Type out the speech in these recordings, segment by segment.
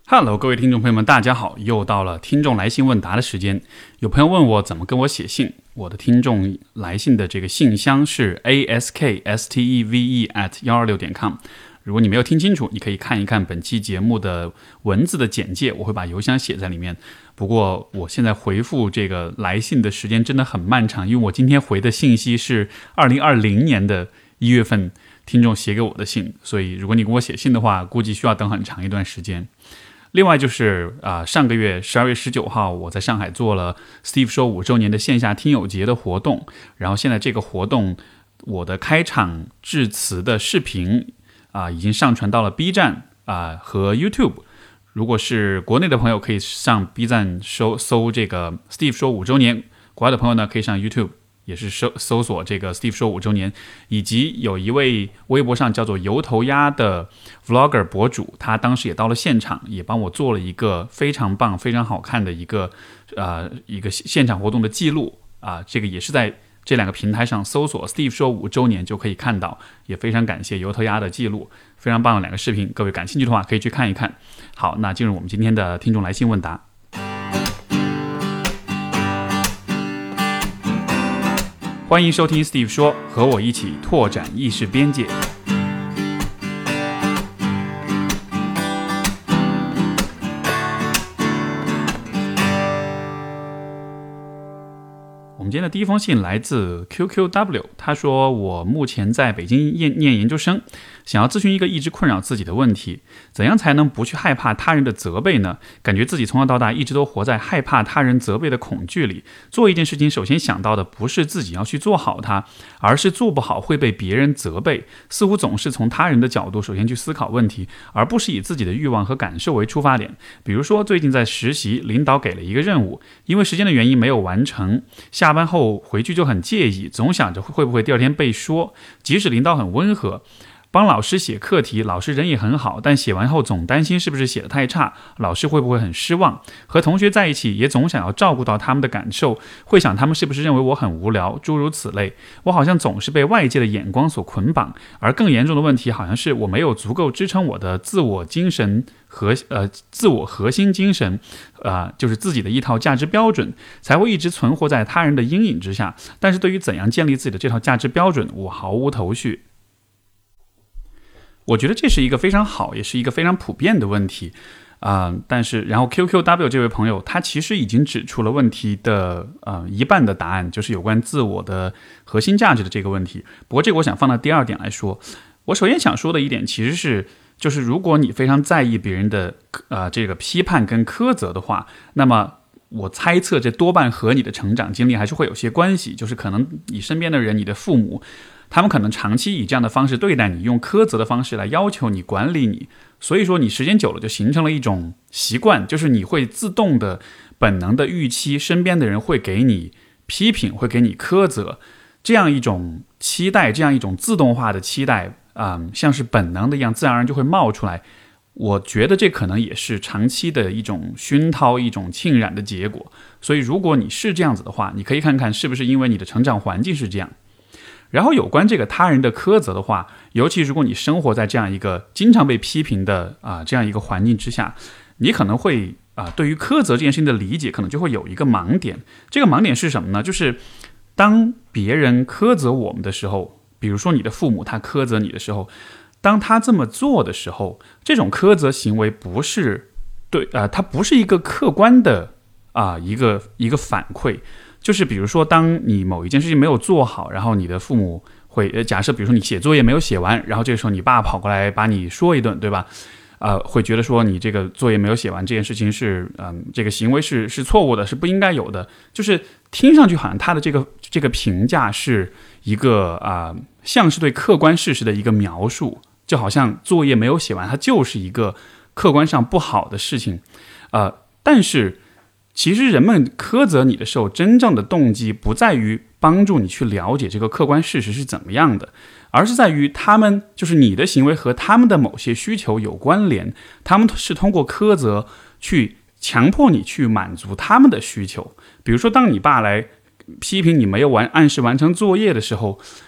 Hello， 各位听众朋友们，大家好！又到了听众来信问答的时间。有朋友问我怎么跟我写信，我的听众来信的这个信箱是 asksteve@126.com。如果你没有听清楚，你可以看一看本期节目的文字的简介，我会把邮箱写在里面。不过我现在回复这个来信的时间真的很漫长，因为我今天回的信息是2020年的1月份听众写给我的信，所以如果你给我写信的话，估计需要等很长一段时间。另外就是上个月12月19号，我在上海做了 Steve 说5周年的线下听友节的活动，然后现在这个活动我的开场致辞的视频已经上传到了 B 站和 YouTube。如果是国内的朋友可以上 B 站搜这个 Steve 说5周年，国外的朋友呢可以上 YouTube。也是搜索这个 Steve 说5周年，以及有一位微博上叫做油头鸭的 vlogger 博主，他当时也到了现场，也帮我做了一个非常棒、非常好看的一个现场活动的记录这个也是在这两个平台上搜索 Steve 说5周年就可以看到，也非常感谢油头鸭的记录，非常棒的两个视频，各位感兴趣的话可以去看一看。好，那进入我们今天的听众来信问答。欢迎收听 Steve 说，和我一起拓展意识边界。我们今天的第一封信来自 QQW， 他说我目前在北京念研究生，想要咨询一个一直困扰自己的问题，怎样才能不去害怕他人的责备呢？感觉自己从小到大一直都活在害怕他人责备的恐惧里，做一件事情首先想到的不是自己要去做好它，而是做不好会被别人责备，似乎总是从他人的角度首先去思考问题，而不是以自己的欲望和感受为出发点。比如说最近在实习，领导给了一个任务，因为时间的原因没有完成，下班后回去就很介意，总想着会不会第二天被说，即使领导很温和，帮老师写课题，老师人也很好，但写完后总担心是不是写得太差，老师会不会很失望。和同学在一起也总想要照顾到他们的感受，会想他们是不是认为我很无聊，诸如此类。我好像总是被外界的眼光所捆绑，而更严重的问题好像是我没有足够支撑我的自我精神和自我核心精神，就是自己的一套价值标准，才会一直存活在他人的阴影之下。但是对于怎样建立自己的这套价值标准，我毫无头绪。我觉得这是一个非常好，也是一个非常普遍的问题，但是然后 QQW 这位朋友他其实已经指出了问题的一半的答案，就是有关自我的核心价值的这个问题。不过这个我想放到第二点来说。我首先想说的一点其实是，就是如果你非常在意别人的这个批判跟苛责的话，那么我猜测这多半和你的成长经历还是会有些关系，就是可能你身边的人，你的父母，他们可能长期以这样的方式对待你，用苛责的方式来要求你，管理你，所以说你时间久了就形成了一种习惯，就是你会自动的本能的预期身边的人会给你批评，会给你苛责，这样一种期待，这样一种自动化的期待像是本能的一样，自然而然就会冒出来。我觉得这可能也是长期的一种熏陶，一种浸染的结果。所以如果你是这样子的话，你可以看看是不是因为你的成长环境是这样。然后有关这个他人的苛责的话，尤其如果你生活在这样一个经常被批评的这样一个环境之下，你可能会对于苛责这件事情的理解可能就会有一个盲点。这个盲点是什么呢？就是当别人苛责我们的时候，比如说你的父母他苛责你的时候，当他这么做的时候，这种苛责行为不是对它不是一个客观的一个反馈。就是比如说当你某一件事情没有做好，然后你的父母会假设比如说你写作业没有写完，然后这个时候你爸跑过来把你说一顿，对吧？会觉得说你这个作业没有写完这件事情是这个行为是错误的，是不应该有的，就是听上去好像他的这个评价是一个像是对客观事实的一个描述，就好像作业没有写完它就是一个客观上不好的事情，但是其实人们苛责你的时候，真正的动机不在于帮助你去了解这个客观事实是怎么样的，而是在于他们就是你的行为和他们的某些需求有关联，他们是通过苛责去强迫你去满足他们的需求。比如说当你爸来批评你没有按时完成作业的时候，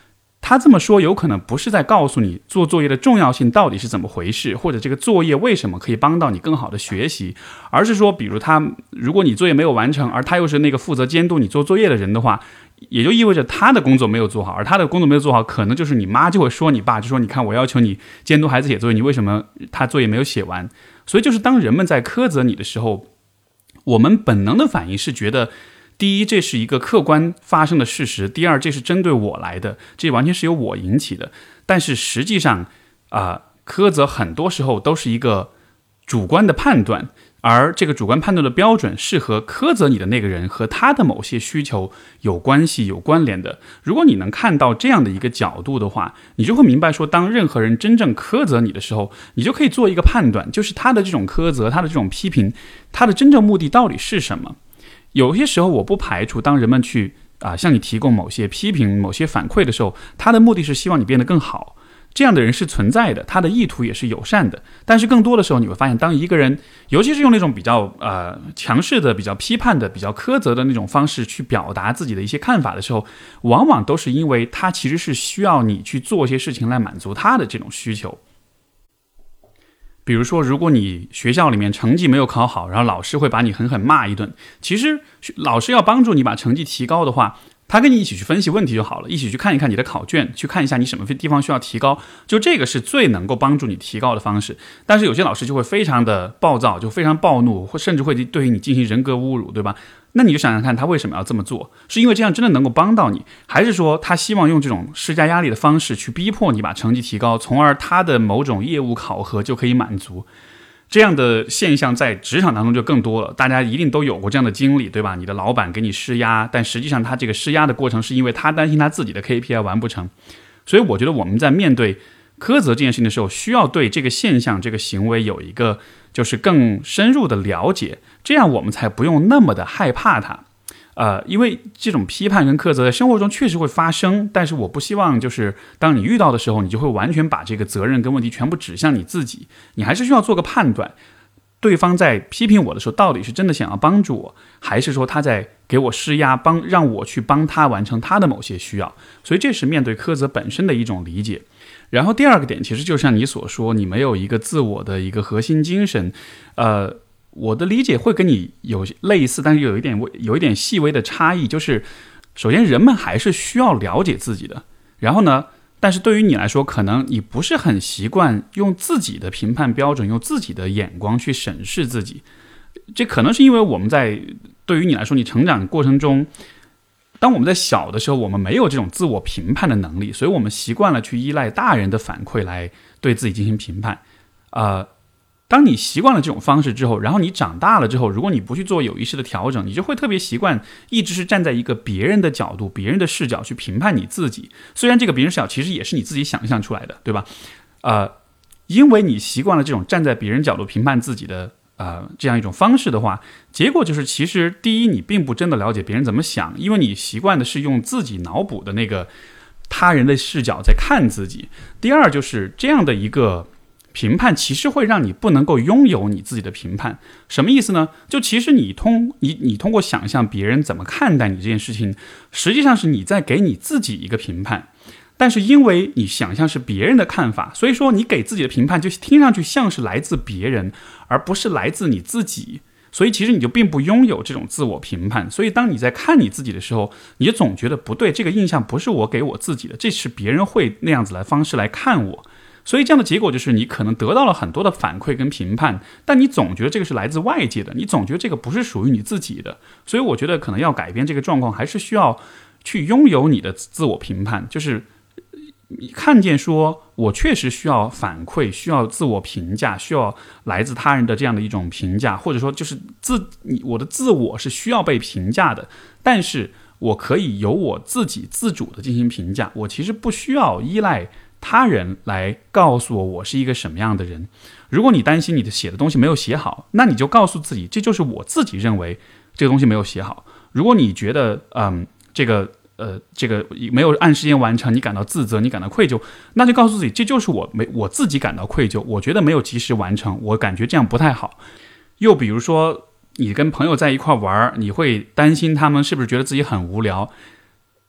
他这么说有可能不是在告诉你做作业的重要性到底是怎么回事，或者这个作业为什么可以帮到你更好的学习，而是说比如如果你作业没有完成，而他又是那个负责监督你做作业的人的话，也就意味着他的工作没有做好，而他的工作没有做好，可能就是你妈就会说你爸，就说你看我要求你监督孩子写作业，你为什么他作业没有写完。所以就是当人们在苛责你的时候，我们本能的反应是觉得，第一，这是一个客观发生的事实；第二，这是针对我来的，这完全是由我引起的。但是实际上，苛责很多时候都是一个主观的判断，而这个主观判断的标准是和苛责你的那个人和他的某些需求有关系、有关联的。如果你能看到这样的一个角度的话，你就会明白说，当任何人真正苛责你的时候，你就可以做一个判断，就是他的这种苛责、他的这种批评，他的真正目的到底是什么。有些时候我不排除当人们去向你提供某些批评、某些反馈的时候，他的目的是希望你变得更好，这样的人是存在的，他的意图也是友善的。但是更多的时候你会发现，当一个人尤其是用那种比较强势的、比较批判的、比较苛责的那种方式去表达自己的一些看法的时候，往往都是因为他其实是需要你去做一些事情来满足他的这种需求。比如说，如果你学校里面成绩没有考好，然后老师会把你狠狠骂一顿，其实老师要帮助你把成绩提高的话，他跟你一起去分析问题就好了，一起去看一看你的考卷，去看一下你什么地方需要提高，就这个是最能够帮助你提高的方式。但是有些老师就会非常的暴躁，就非常暴怒，或甚至会对于你进行人格侮辱，对吧？那你就想想看，他为什么要这么做？是因为这样真的能够帮到你，还是说他希望用这种施加压力的方式去逼迫你把成绩提高，从而他的某种业务考核就可以满足？这样的现象在职场当中就更多了，大家一定都有过这样的经历，对吧？你的老板给你施压，但实际上他这个施压的过程是因为他担心他自己的 KPI 完不成。所以我觉得我们在面对苛责这件事情的时候，需要对这个现象、这个行为有一个就是更深入的了解，这样我们才不用那么的害怕它。因为这种批判跟苛责在生活中确实会发生，但是我不希望就是当你遇到的时候，你就会完全把这个责任跟问题全部指向你自己，你还是需要做个判断，对方在批评我的时候到底是真的想要帮助我，还是说他在给我施压，让我去帮他完成他的某些需要。所以这是面对苛责本身的一种理解。然后第二个点，其实就像你所说，你没有一个自我的一个核心精神。我的理解会跟你有类似，但是有一点细微的差异，就是首先人们还是需要了解自己的，然后呢，但是对于你来说，可能你不是很习惯用自己的评判标准，用自己的眼光去审视自己。这可能是因为我们对于你来说，你成长过程中，当我们在小的时候，我们没有这种自我评判的能力，所以我们习惯了去依赖大人的反馈来对自己进行评判。当你习惯了这种方式之后，然后你长大了之后，如果你不去做有意识的调整，你就会特别习惯一直是站在一个别人的角度、别人的视角去评判你自己。虽然这个别人视角其实也是你自己想象出来的，对吧？因为你习惯了这种站在别人角度评判自己的这样一种方式的话，结果就是其实第一，你并不真的了解别人怎么想，因为你习惯的是用自己脑补的那个他人的视角在看自己。第二，就是这样的一个评判其实会让你不能够拥有你自己的评判。什么意思呢？就其实你通过想象别人怎么看待你这件事情，实际上是你在给你自己一个评判，但是因为你想象是别人的看法，所以说你给自己的评判就听上去像是来自别人，而不是来自你自己。所以其实你就并不拥有这种自我评判，所以当你在看你自己的时候，你就总觉得不对，这个印象不是我给我自己的，这是别人会那样子的方式来看我。所以这样的结果就是你可能得到了很多的反馈跟评判，但你总觉得这个是来自外界的，你总觉得这个不是属于你自己的。所以我觉得可能要改变这个状况，还是需要去拥有你的自我评判，就是看见说我确实需要反馈，需要自我评价，需要来自他人的这样的一种评价，或者说就是我的自我是需要被评价的，但是我可以由我自己自主的进行评价，我其实不需要依赖他人来告诉我是一个什么样的人。如果你担心你的写的东西没有写好，那你就告诉自己，这就是我自己认为这个东西没有写好。如果你觉得这个没有按时间完成，你感到自责，你感到愧疚，那就告诉自己，这就是我自己感到愧疚，我觉得没有及时完成，我感觉这样不太好。又比如说你跟朋友在一块玩，你会担心他们是不是觉得自己很无聊，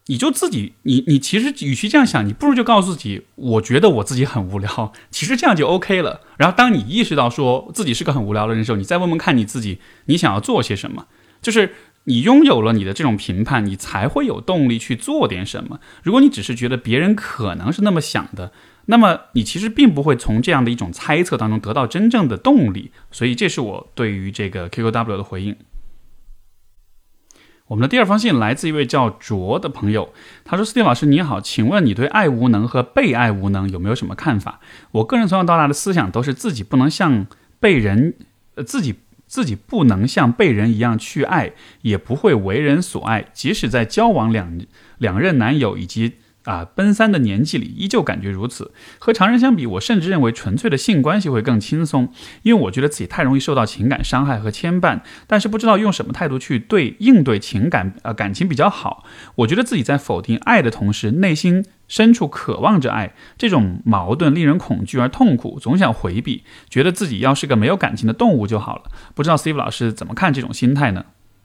你就自己，你其实与其这样想，你不如就告诉自己，我觉得我自己很无聊，其实这样就 OK 了。然后当你意识到说自己是个很无聊的人的时候，你再问问看你自己，你想要做些什么，就是你拥有了你的这种评判，你才会有动力去做点什么。如果你只是觉得别人可能是那么想的，那么你其实并不会从这样的一种猜测当中得到真正的动力。所以这是我对于这个 QQW 的回应。我们的第二封信来自一位叫卓的朋友，他说：“Steve 老师你好，请问你对爱无能和被爱无能有没有什么看法？我个人从小到大的思想都是自己不能像被人，自己不能像被人一样去爱，也不会为人所爱，即使在交往两任男友以及奔三的年纪里，依旧感觉如此。和常人相比，我甚至认为纯粹的性关系会更轻松，因为我觉得自己太容易受到情感伤害和牵绊，但是不知道用什么态度去应对感情比较好。我觉得自己在否定爱的同时，内心深处渴望着爱，这种矛盾令人恐惧而痛苦，总想回避，觉得自己要是个没有感情的动物就好了。不知道 Steve 老师怎么看这种心态呢？”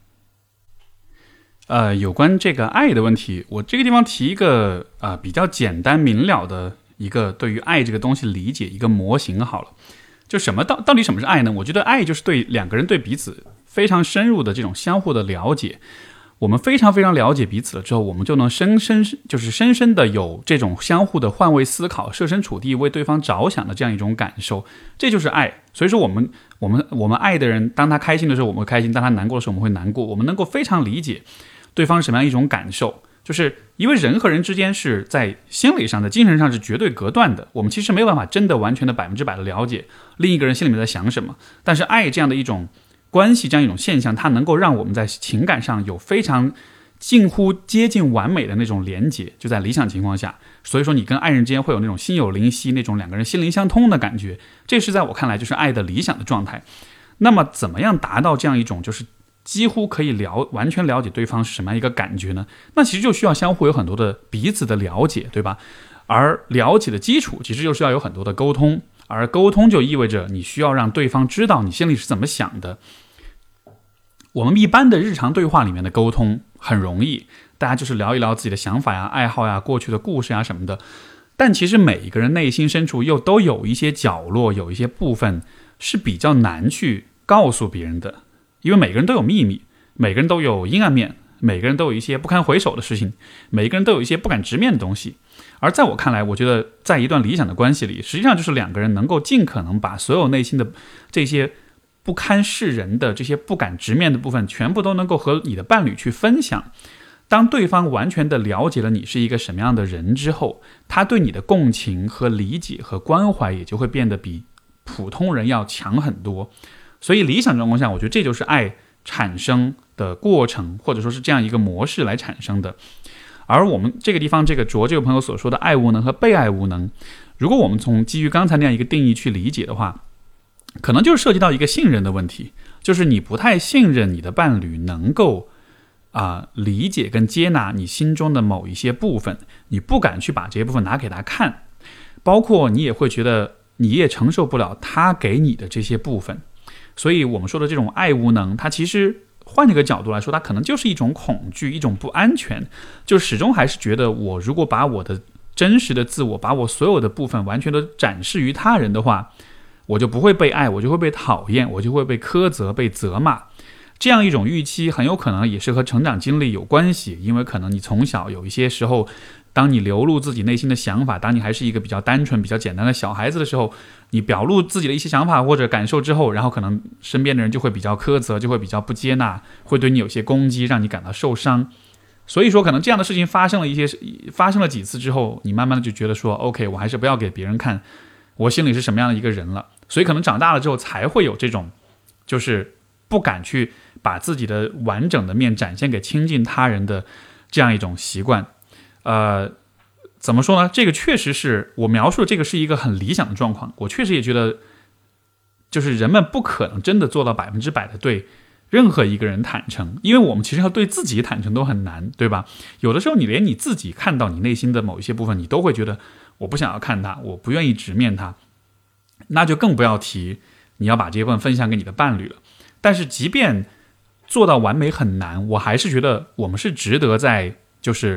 有关这个爱的问题，我这个地方提一个比较简单明了的一个对于爱这个东西理解一个模型好了。就到底什么是爱呢？我觉得爱就是对两个人对彼此非常深入的这种相互的了解。我们非常非常了解彼此了之后，我们就能深深的有这种相互的换位思考、设身处地为对方着想的这样一种感受，这就是爱。所以说我们爱的人，当他开心的时候我们会开心，当他难过的时候我们会难过，我们能够非常理解对方是什么样一种感受。就是因为人和人之间是在心理上的、精神上是绝对隔断的，我们其实没有办法真的完全的100%的了解另一个人心里面在想什么。但是爱这样的一种关系，这样一种现象，它能够让我们在情感上有非常近乎接近完美的那种连结，就在理想情况下。所以说你跟爱人之间会有那种心有灵犀，那种两个人心灵相通的感觉，这是在我看来就是爱的理想的状态。那么怎么样达到这样一种就是几乎可以完全了解对方是什么样一个感觉呢？那其实就需要相互有很多的彼此的了解，对吧？而了解的基础其实就是要有很多的沟通，而沟通就意味着你需要让对方知道你心里是怎么想的。我们一般的日常对话里面的沟通很容易，大家就是聊一聊自己的想法呀、爱好呀、过去的故事呀什么的。但其实每一个人内心深处又都有一些角落，有一些部分是比较难去告诉别人的。因为每个人都有秘密，每个人都有阴暗面，每个人都有一些不堪回首的事情，每个人都有一些不敢直面的东西。而在我看来，我觉得在一段理想的关系里，实际上就是两个人能够尽可能把所有内心的这些不堪示人的这些不敢直面的部分全部都能够和你的伴侣去分享。当对方完全的了解了你是一个什么样的人之后，他对你的共情和理解和关怀也就会变得比普通人要强很多。所以理想状况下，我觉得这就是爱产生的过程，或者说是这样一个模式来产生的。而我们这个地方这个卓这个朋友所说的爱无能和被爱无能，如果我们从基于刚才那样一个定义去理解的话，可能就是涉及到一个信任的问题，就是你不太信任你的伴侣能够理解跟接纳你心中的某一些部分，你不敢去把这些部分拿给他看，包括你也会觉得你也承受不了他给你的这些部分。所以我们说的这种爱无能，它其实换一个角度来说，它可能就是一种恐惧，一种不安全，就始终还是觉得我如果把我的真实的自我，把我所有的部分完全都展示于他人的话，我就不会被爱，我就会被讨厌，我就会被苛责、被责骂。这样一种预期很有可能也是和成长经历有关系，因为可能你从小有一些时候，当你流露自己内心的想法，当你还是一个比较单纯比较简单的小孩子的时候，你表露自己的一些想法或者感受之后，然后可能身边的人就会比较苛责，就会比较不接纳，会对你有些攻击，让你感到受伤。所以说可能这样的事情发生了几次之后，你慢慢的就觉得说 OK， 我还是不要给别人看我心里是什么样的一个人了。所以可能长大了之后才会有这种就是不敢去把自己的完整的面展现给亲近他人的这样一种习惯。怎么说呢？这个确实是我描述的，这个是一个很理想的状况。我确实也觉得，就是人们不可能真的做到100%的对任何一个人坦诚，因为我们其实要对自己坦诚都很难，对吧？有的时候你连你自己看到你内心的某一些部分，你都会觉得我不想要看它，我不愿意直面它，那就更不要提你要把这部分分享给你的伴侣了。但是即便做到完美很难，我还是觉得我们是值得在就是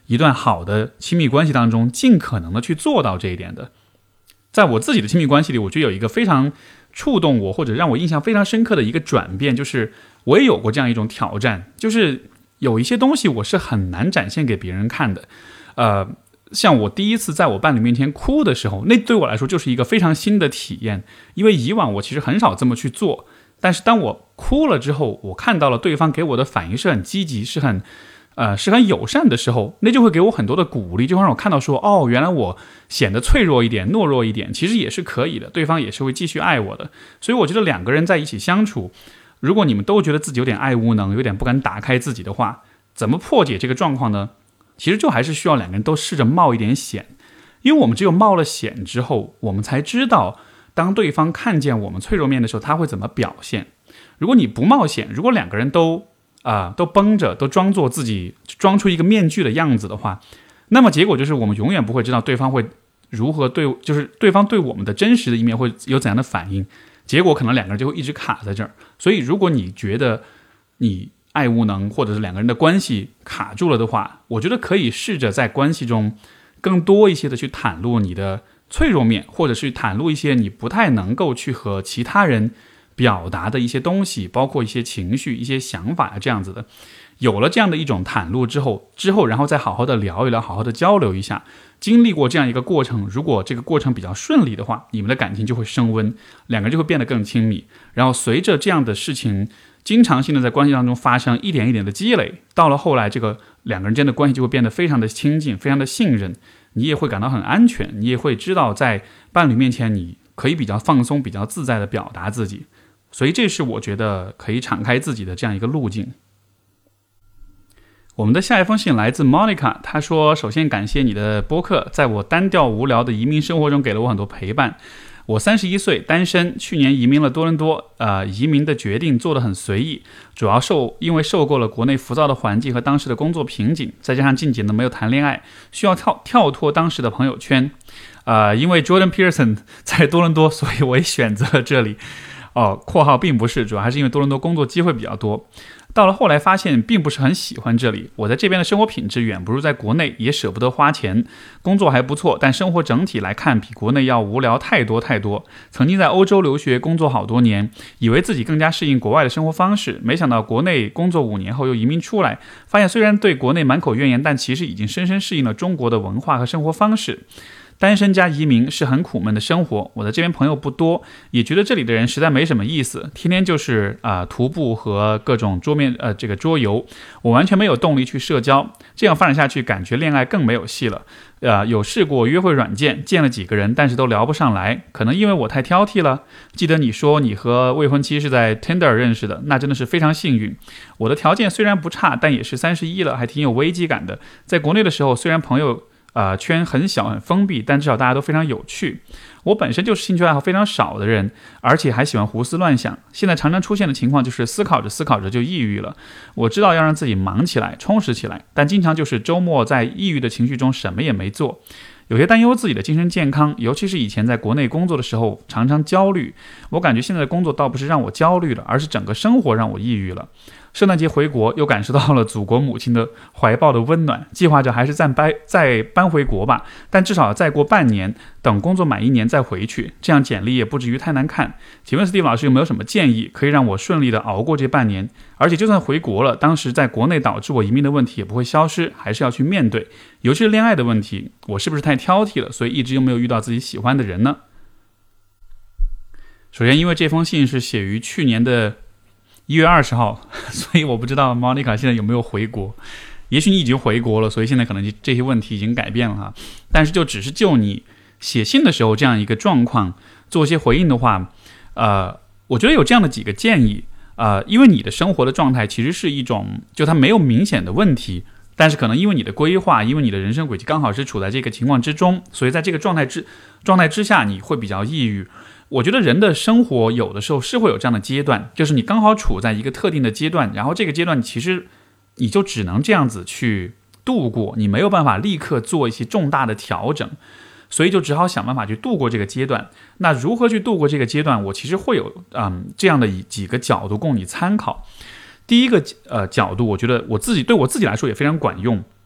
一段好的亲密关系当中尽可能的去做到这一点的。在我自己的亲密关系里，我觉得有一个非常触动我或者让我印象非常深刻的一个转变，就是我也有过这样一种挑战，就是有一些东西我是很难展现给别人看的。像我第一次在我伴侣面前哭的时候，那对我来说就是一个非常新的体验，因为以往我其实很少这么去做，但是当我哭了之后，我看到了对方给我的反应是很积极，是很友善的时候，那就会给我很多的鼓励，就会让我看到说，哦，原来我显得脆弱一点、懦弱一点，其实也是可以的，对方也是会继续爱我的。所以我觉得两个人在一起相处，如果你们都觉得自己有点爱无能，有点不敢打开自己的话，怎么破解这个状况呢？其实就还是需要两个人都试着冒一点险，因为我们只有冒了险之后，我们才知道当对方看见我们脆弱面的时候，他会怎么表现。如果你不冒险，如果两个人都绷着，都装作自己装出一个面具的样子的话，那么结果就是我们永远不会知道对方会如何就是对方对我们的真实的一面会有怎样的反应，结果可能两个人就会一直卡在这儿。所以如果你觉得你爱无能，或者是两个人的关系卡住了的话，我觉得可以试着在关系中更多一些的去袒露你的脆弱面，或者是袒露一些你不太能够去和其他人表达的一些东西，包括一些情绪、一些想法这样子的。有了这样的一种袒露之后，然后再好好的聊一聊，好好的交流一下，经历过这样一个过程，如果这个过程比较顺利的话，你们的感情就会升温，两个人就会变得更亲密。然后随着这样的事情经常性的在关系当中发生，一点一点的积累，到了后来这个两个人间的关系就会变得非常的亲近，非常的信任，你也会感到很安全，你也会知道在伴侣面前你可以比较放松、比较自在的表达自己。所以这是我觉得可以敞开自己的这样一个路径。我们的下一封信来自 Monica， 她说，首先感谢你的播客，在我单调无聊的移民生活中给了我很多陪伴。我31岁，单身，去年移民了多伦多，移民的决定做得很随意，主要因为受够了国内浮躁的环境和当时的工作瓶颈，再加上近几年没有谈恋爱，需要跳脱当时的朋友圈。因为 Jordan Peterson 在多伦多，所以我也选择了这里。括号并不是，主要还是因为多伦多工作机会比较多。到了后来发现并不是很喜欢这里，我在这边的生活品质远不如在国内，也舍不得花钱，工作还不错，但生活整体来看比国内要无聊太多太多。曾经在欧洲留学工作好多年，以为自己更加适应国外的生活方式，没想到国内工作5年后又移民出来，发现虽然对国内满口怨言，但其实已经深深适应了中国的文化和生活方式。单身加移民是很苦闷的生活，我在这边朋友不多，也觉得这里的人实在没什么意思，天天就是徒步和各种桌游，我完全没有动力去社交，这样发展下去感觉恋爱更没有戏了。有试过约会软件，见了几个人，但是都聊不上来，可能因为我太挑剔了。记得你说你和未婚妻是在 Tinder 认识的，那真的是非常幸运。我的条件虽然不差，但也是31了，还挺有危机感的。在国内的时候，虽然朋友圈很小很封闭，但至少大家都非常有趣。我本身就是兴趣爱好非常少的人，而且还喜欢胡思乱想。现在常常出现的情况就是思考着就抑郁了。我知道要让自己忙起来充实起来，但经常就是周末在抑郁的情绪中什么也没做，有些担忧自己的精神健康，尤其是以前在国内工作的时候常常焦虑。我感觉现在的工作倒不是让我焦虑了，而是整个生活让我抑郁了。圣诞节回国，又感受到了祖国母亲的怀抱的温暖，计划着还是再搬回国吧，但至少再过半年，等工作满1年再回去，这样简历也不至于太难看。请问 Steve 老师有没有什么建议，可以让我顺利的熬过这半年？而且就算回国了，当时在国内导致我移民的问题也不会消失，还是要去面对。尤其是恋爱的问题，我是不是太挑剔了，所以一直又没有遇到自己喜欢的人呢？首先，因为这封信是写于去年的1月20号，所以我不知道 Monica 现在有没有回国。也许你已经回国了，所以现在可能这些问题已经改变了哈。但是只是就你写信的时候这样一个状况做一些回应的话，我觉得有这样的几个建议。因为你的生活的状态其实是一种，就它没有明显的问题，但是可能因为你的规划，因为你的人生轨迹刚好是处在这个情况之中，所以在这个状态之下，你会比较抑郁。我觉得人的生活有的时候是会有这样的阶段，就是你刚好处在一个特定的阶段，然后这个阶段其实你就只能这样子去度过，你没有办法立刻做一些重大的调整，所以就只好想办法去度过这个阶段。那如何去度过这个阶段，我其实会有这样的几个角度供你参考。第一个角度，我觉得对我自己来说也非常管用。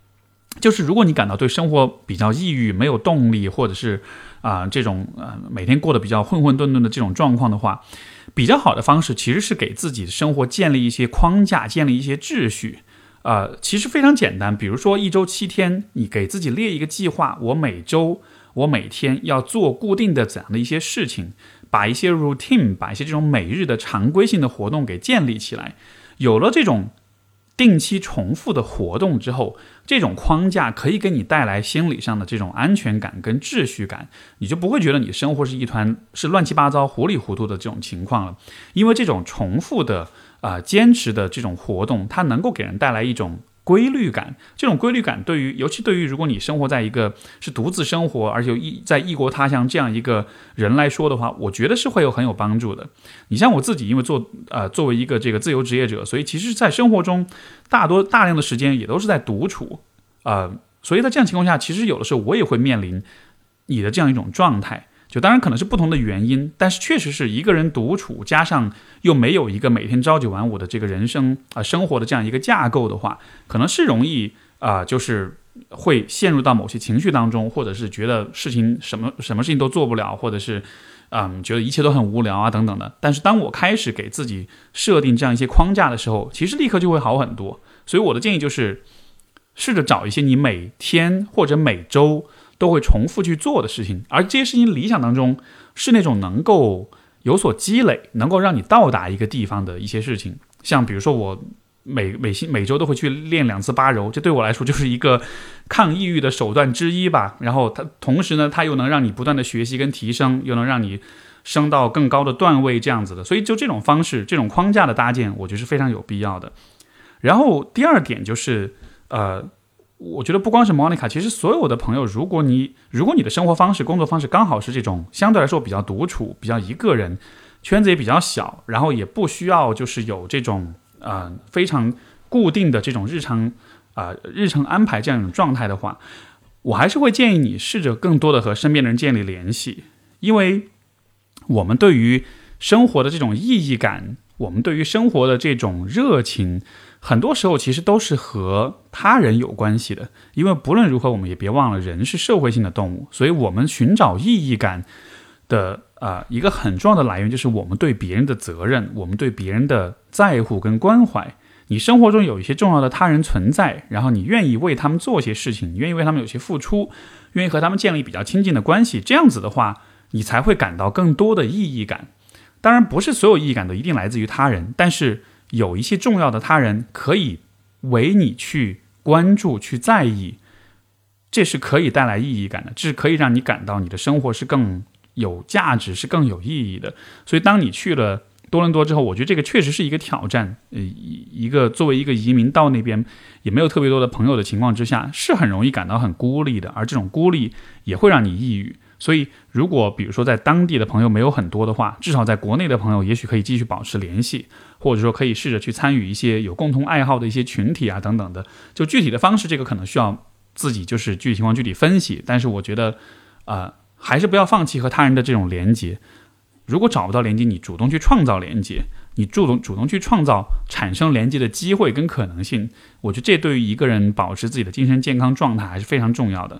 就是如果你感到对生活比较抑郁、没有动力，或者是这种每天过得比较混混沌沌的这种状况的话，比较好的方式其实是给自己的生活建立一些框架，建立一些秩序。其实非常简单，比如说1周7天，你给自己列一个计划，我每天要做固定的怎样的一些事情，把一些 routine， 把一些这种每日的常规性的活动给建立起来。有了这种定期重复的活动之后，这种框架可以给你带来心理上的这种安全感跟秩序感，你就不会觉得你生活是一团是乱七八糟糊里糊涂的这种情况了。因为这种重复的坚持的这种活动，它能够给人带来一种规律感。这种规律感尤其对于如果你生活在一个是独自生活，而且在异国他乡这样一个人来说的话，我觉得是会很有帮助的。你像我自己，因为作为一个这个自由职业者，所以其实在生活中大量的时间也都是在独处，所以在这样情况下，其实有的时候我也会面临你的这样一种状态。就当然可能是不同的原因，但是确实是一个人独处，加上又没有一个每天朝九晚五的这个人生生活的这样一个架构的话，可能是容易就是会陷入到某些情绪当中，或者是觉得什么事情都做不了，或者是觉得一切都很无聊等等的。但是当我开始给自己设定这样一些框架的时候，其实立刻就会好很多。所以我的建议就是试着找一些你每天或者每周都会重复去做的事情，而这些事情理想当中是那种能够有所积累，能够让你到达一个地方的一些事情。像比如说我每周都会去练2次8柔，这对我来说就是一个抗抑郁的手段之一吧。然后同时呢，它又能让你不断的学习跟提升，又能让你升到更高的段位这样子的。所以就这种方式，这种框架的搭建，我觉得是非常有必要的。然后第二点就是我觉得不光是 Monica， 其实所有的朋友，如果你的生活方式、工作方式刚好是这种相对来说比较独处、比较一个人，圈子也比较小，然后也不需要就是有这种非常固定的这种日程安排这样一种状态的话，我还是会建议你试着更多的和身边的人建立联系。因为我们对于生活的这种意义感，我们对于生活的这种热情，很多时候其实都是和他人有关系的。因为不论如何，我们也别忘了人是社会性的动物，所以我们寻找意义感的一个很重要的来源就是我们对别人的责任，我们对别人的在乎跟关怀。你生活中有一些重要的他人存在，然后你愿意为他们做些事情，你愿意为他们有些付出，愿意和他们建立比较亲近的关系，这样子的话你才会感到更多的意义感。当然不是所有意义感都一定来自于他人，但是有一些重要的他人可以为你去关注去在意，这是可以带来意义感的，这是可以让你感到你的生活是更有价值，是更有意义的。所以当你去了多伦多之后，我觉得这个确实是一个挑战。作为一个移民到那边也没有特别多的朋友的情况之下，是很容易感到很孤立的，而这种孤立也会让你抑郁。所以如果比如说在当地的朋友没有很多的话，至少在国内的朋友也许可以继续保持联系，或者说可以试着去参与一些有共同爱好的一些群体等等的。就具体的方式，这个可能需要自己就是具体情况具体分析，但是我觉得还是不要放弃和他人的这种连结。如果找不到连接，你主动去创造连接，你主动去创造产生连接的机会跟可能性，我觉得这对于一个人保持自己的精神健康状态还是非常重要的。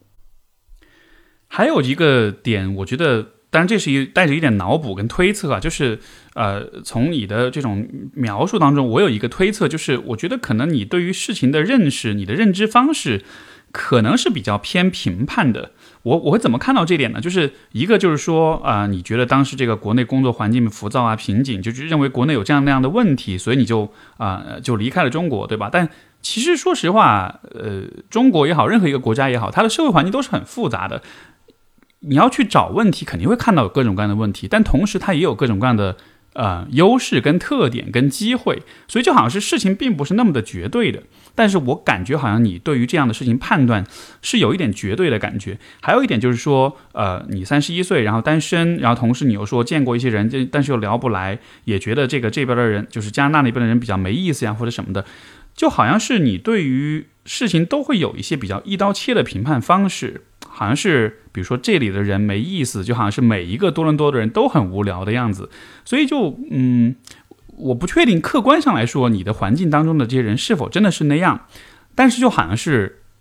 还有一个点，我觉得当然这是带着一点脑补跟推测就是从你的这种描述当中，我有一个推测，就是我觉得可能你对于事情的认识，你的认知方式可能是比较偏评判的。我会怎么看到这点呢？就是一个就是说你觉得当时这个国内工作环境浮躁瓶颈，就是认为国内有这样那样的问题，所以你就离开了中国，对吧？但其实说实话中国也好，任何一个国家也好，它的社会环境都是很复杂的。你要去找问题，肯定会看到有各种各样的问题，但同时它也有各种各样的优势跟特点跟机会，所以就好像是事情并不是那么的绝对的。但是我感觉好像你对于这样的事情判断是有一点绝对的感觉。还有一点就是说你31岁，然后单身，然后同时你又说见过一些人，但是又聊不来，也觉得这边的人就是加拿大那边的人比较没意思或者什么的，就好像是你对于事情都会有一些比较一刀切的评判方式，好像是比如说这里的人没意思，就好像是每一个多伦多的人都很无聊的样子。所以就我不确定客观上来说你的环境当中的这些人是否真的是那样，但是就好像是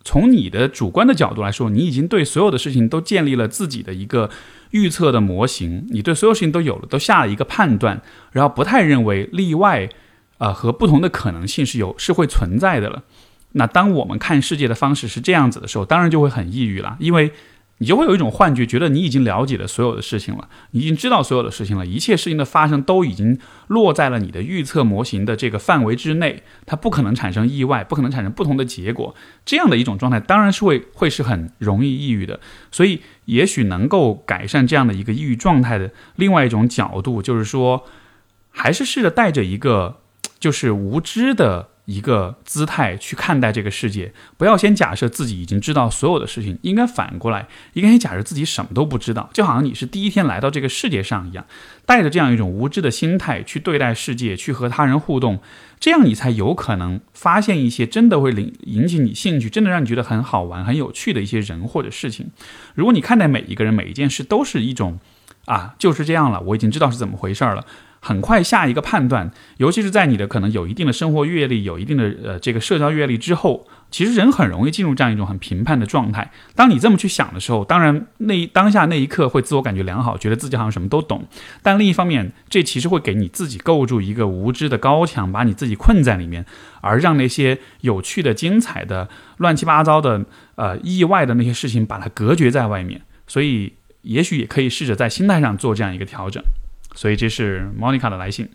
从你的主观的角度来说，你已经对所有的事情都建立了自己的一个预测的模型，你对所有事情都有了，都下了一个判断，然后不太认为例外和不同的可能性是会存在的了。那当我们看世界的方式是这样子的时候，当然就会很抑郁了，因为你就会有一种幻觉，觉得你已经了解了所有的事情了，你已经知道所有的事情了，一切事情的发生都已经落在了你的预测模型的这个范围之内，它不可能产生意外，不可能产生不同的结果。这样的一种状态当然是会是很容易抑郁的。所以也许能够改善这样的一个抑郁状态的另外一种角度，就是说还是试着带着一个就是无知的一个姿态去看待这个世界，不要先假设自己已经知道所有的事情，应该反过来，应该先假设自己什么都不知道，就好像你是第一天来到这个世界上一样，带着这样一种无知的心态去对待世界，去和他人互动，这样你才有可能发现一些真的会引起你兴趣，真的让你觉得很好玩很有趣的一些人或者事情。如果你看待每一个人每一件事都是一种就是这样了，我已经知道是怎么回事了，很快下一个判断，尤其是在你的可能有一定的生活阅历，有一定的这个社交阅历之后，其实人很容易进入这样一种很评判的状态。当你这么去想的时候，当然当下那一刻会自我感觉良好，觉得自己好像什么都懂，但另一方面，这其实会给你自己构筑一个无知的高墙，把你自己困在里面，而让那些有趣的、精彩的、乱七八糟的意外的那些事情把它隔绝在外面。所以也许也可以试着在心态上做这样一个调整。所以这是 Monica 的来信。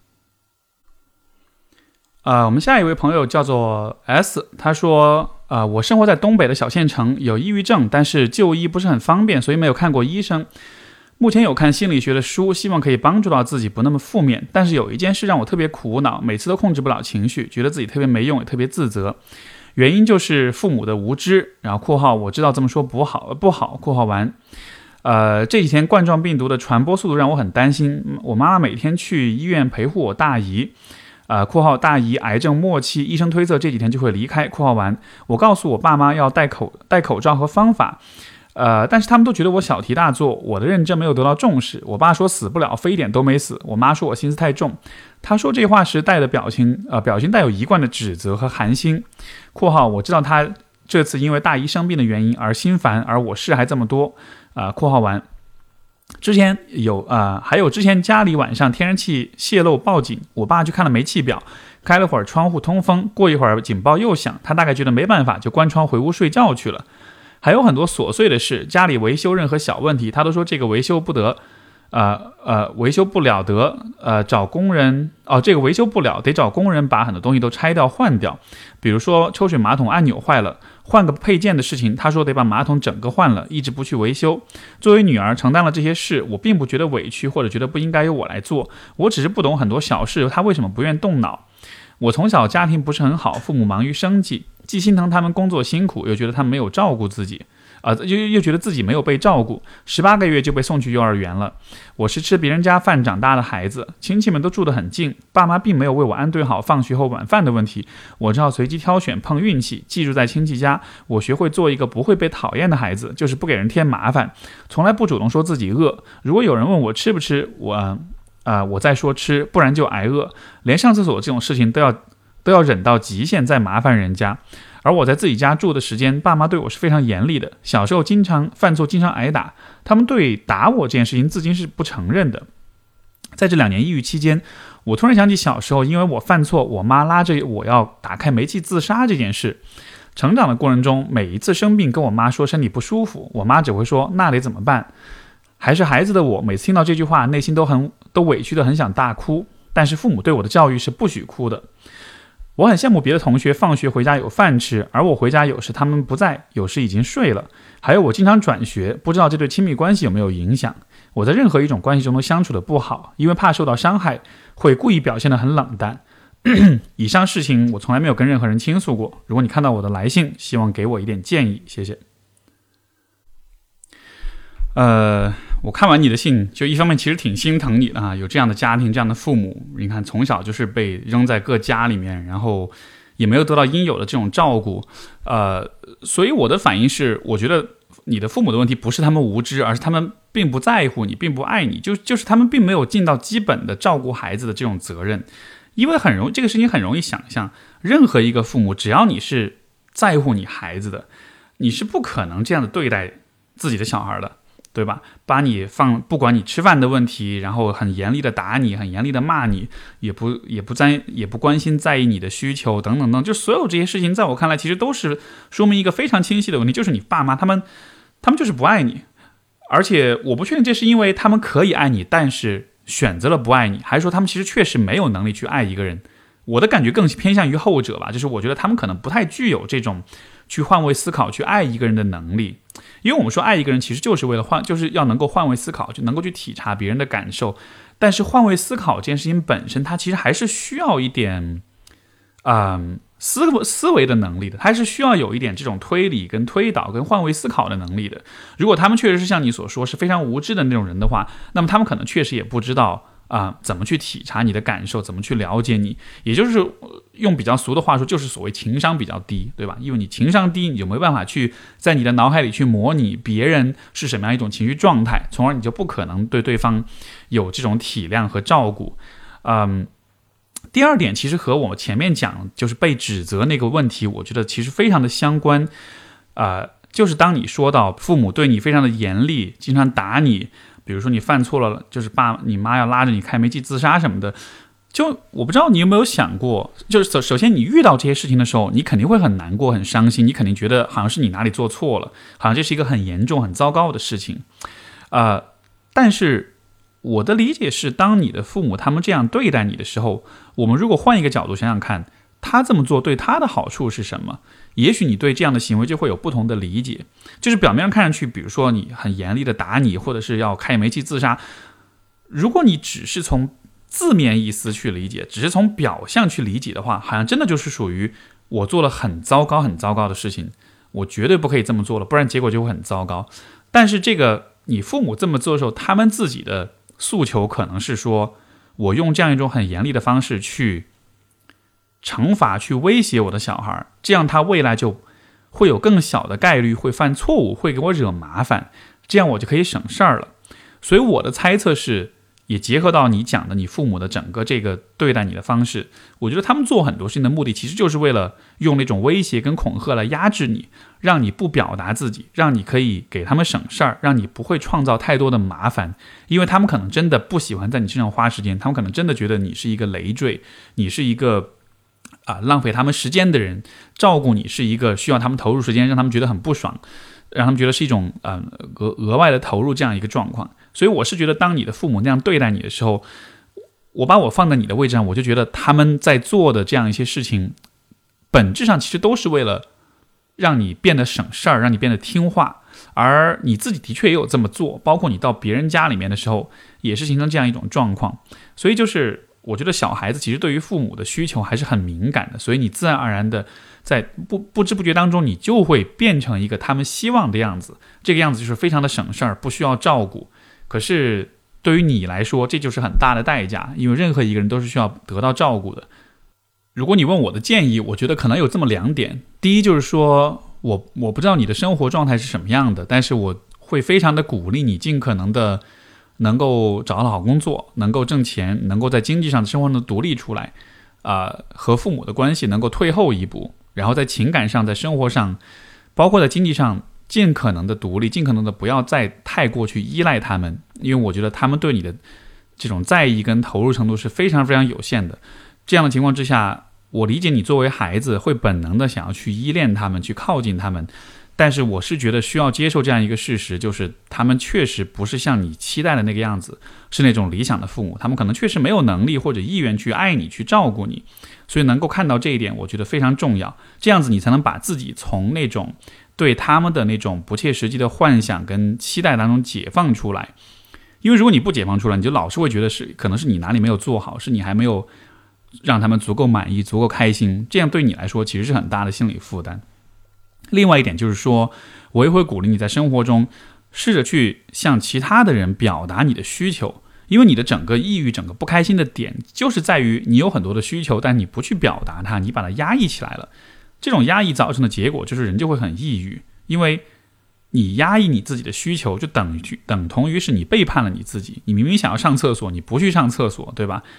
我们下一位朋友叫做 S， 他说我生活在东北的小县城，有抑郁症，但是就医不是很方便，所以没有看过医生。目前有看心理学的书，希望可以帮助到自己不那么负面，但是有一件事让我特别苦恼，每次都控制不了情绪，觉得自己特别没用，也特别自责。原因就是父母的无知，然后括号我知道这么说不好括号完。这几天冠状病毒的传播速度让我很担心，我妈妈每天去医院陪护我大姨，括号大姨癌症末期，医生推测这几天就会离开，括号完。我告诉我爸妈要戴口罩和方法，但是他们都觉得我小题大做，我的认真没有得到重视。我爸说死不了，非一点都没死。我妈说我心思太重。他说这话时带的表情带有一贯的指责和寒心。括号我知道他这次因为大姨生病的原因而心烦，而我事还这么多。括号完。之前还有之前家里晚上天然气泄漏报警，我爸去看了煤气表，开了会儿窗户通风，过一会儿警报又响，他大概觉得没办法，就关窗回屋睡觉去了。还有很多琐碎的事，家里维修任何小问题，他都说这个维修不得，维修不了得，找工人这个维修不了，得找工人把很多东西都拆掉换掉。比如说抽水马桶按钮坏了，换个配件的事情，他说得把马桶整个换了，一直不去维修。作为女儿承担了这些事，我并不觉得委屈，或者觉得不应该由我来做，我只是不懂很多小事，他为什么不愿动脑。我从小家庭不是很好，父母忙于生计，既心疼他们工作辛苦，又觉得他们没有照顾自己，又觉得自己没有被照顾。18个月就被送去幼儿园了。我是吃别人家饭长大的孩子，亲戚们都住得很近，爸妈并没有为我安顿好放学后晚饭的问题，我只好随机挑选碰运气。寄住在亲戚家，我学会做一个不会被讨厌的孩子，就是不给人添麻烦，从来不主动说自己饿。如果有人问我吃不吃，我再说吃，不然就挨饿。连上厕所这种事情都要忍到极限再麻烦人家。而我在自己家住的时间，爸妈对我是非常严厉的，小时候经常犯错，经常挨打，他们对打我这件事情至今是不承认的。在这2年抑郁期间，我突然想起小时候因为我犯错，我妈拉着我要打开煤气自杀这件事。成长的过程中，每一次生病跟我妈说身体不舒服，我妈只会说那得怎么办。还是孩子的我，每次听到这句话，内心都委屈的很想大哭，但是父母对我的教育是不许哭的。我很羡慕别的同学放学回家有饭吃，而我回家有时他们不在，有时已经睡了。还有我经常转学，不知道这对亲密关系有没有影响。我在任何一种关系中都相处的不好，因为怕受到伤害，会故意表现得很冷淡。以上事情我从来没有跟任何人倾诉过。如果你看到我的来信，希望给我一点建议，谢谢。我看完你的信，就一方面其实挺心疼你的啊，有这样的家庭，这样的父母，你看从小就是被扔在各家里面，然后也没有得到应有的这种照顾，所以我的反应是，我觉得你的父母的问题不是他们无知，而是他们并不在乎你，并不爱你，就是他们并没有尽到基本的照顾孩子的这种责任。因为这个事情很容易想象，任何一个父母，只要你是在乎你孩子的，你是不可能这样的对待自己的小孩的，对吧？把你不管你吃饭的问题，然后很严厉的打你，很严厉的骂你，也不关心在意你的需求等等等，就所有这些事情，在我看来，其实都是说明一个非常清晰的问题，就是你爸妈他们就是不爱你，而且我不确定这是因为他们可以爱你，但是选择了不爱你，还是说他们其实确实没有能力去爱一个人。我的感觉更偏向于后者吧，就是我觉得他们可能不太具有这种去换位思考、去爱一个人的能力。因为我们说爱一个人，其实就是为了就是要能够换位思考，就能够去体察别人的感受。但是换位思考这件事情本身，它其实还是需要一点，思维的能力的，它是需要有一点这种推理跟推导跟换位思考的能力的。如果他们确实是像你所说是非常无知的那种人的话，那么他们可能确实也不知道怎么去体察你的感受，怎么去了解你，也就是用比较俗的话说，就是所谓情商比较低，对吧？因为你情商低，你就没办法去在你的脑海里去模拟别人是什么样一种情绪状态，从而你就不可能对对方有这种体谅和照顾。第二点其实和我前面讲就是被指责那个问题，我觉得其实非常的相关。就是当你说到父母对你非常的严厉，经常打你，比如说你犯错了，就是你妈要拉着你开煤气自杀什么的，就我不知道你有没有想过，就是首先你遇到这些事情的时候，你肯定会很难过、很伤心，你肯定觉得好像是你哪里做错了，好像这是一个很严重、很糟糕的事情。但是我的理解是，当你的父母他们这样对待你的时候，我们如果换一个角度想想看，他这么做对他的好处是什么？也许你对这样的行为就会有不同的理解。就是表面上看上去，比如说你很严厉的打你，或者是要开煤气自杀，如果你只是从字面意思去理解，只是从表象去理解的话，好像真的就是属于我做了很糟糕很糟糕的事情，我绝对不可以这么做了，不然结果就会很糟糕。但是这个你父母这么做的时候，他们自己的诉求可能是说，我用这样一种很严厉的方式去惩罚、去威胁我的小孩，这样他未来就会有更小的概率会犯错误，会给我惹麻烦，这样我就可以省事儿了。所以我的猜测是，也结合到你讲的你父母的整个这个对待你的方式，我觉得他们做很多事情的目的其实就是为了用那种威胁跟恐吓来压制你，让你不表达自己，让你可以给他们省事儿，让你不会创造太多的麻烦。因为他们可能真的不喜欢在你身上花时间，他们可能真的觉得你是一个累赘，你是一个浪费他们时间的人，照顾你是一个需要他们投入时间，让他们觉得很不爽，让他们觉得是一种额外的投入这样一个状况。所以我是觉得，当你的父母那样对待你的时候，我把我放在你的位置上，我就觉得他们在做的这样一些事情，本质上其实都是为了让你变得省事儿，让你变得听话。而你自己的确也有这么做，包括你到别人家里面的时候，也是形成这样一种状况。所以就是我觉得小孩子其实对于父母的需求还是很敏感的，所以你自然而然的在不知不觉当中，你就会变成一个他们希望的样子。这个样子就是非常的省事儿，不需要照顾。可是对于你来说，这就是很大的代价，因为任何一个人都是需要得到照顾的。如果你问我的建议，我觉得可能有这么2点。第一就是说，我不知道你的生活状态是什么样的，但是我会非常的鼓励你尽可能的能够找到好工作，能够挣钱，能够在经济上生活能独立出来，和父母的关系能够退后一步，然后在情感上，在生活上，包括在经济上，尽可能的独立，尽可能的不要再太过去依赖他们，因为我觉得他们对你的这种在意跟投入程度是非常非常有限的。这样的情况之下，我理解你作为孩子会本能的想要去依恋他们，去靠近他们，但是我是觉得需要接受这样一个事实，就是他们确实不是像你期待的那个样子，是那种理想的父母，他们可能确实没有能力或者意愿去爱你，去照顾你。所以能够看到这一点，我觉得非常重要，这样子你才能把自己从那种对他们的那种不切实际的幻想跟期待当中解放出来。因为如果你不解放出来，你就老是会觉得可能是你哪里没有做好，是你还没有让他们足够满意，足够开心，这样对你来说其实是很大的心理负担。另外一点就是说，我也会鼓励你在生活中试着去向其他的人表达你的需求，因为你的整个抑郁、整个不开心的点就是在于你有很多的需求，但你不去表达它，你把它压抑起来了。这种压抑造成的结果就是人就会很抑郁，因为你压抑你自己的需求，就等同于是你背叛了你自己。你明明想要上厕所，你不去上厕所，对吧？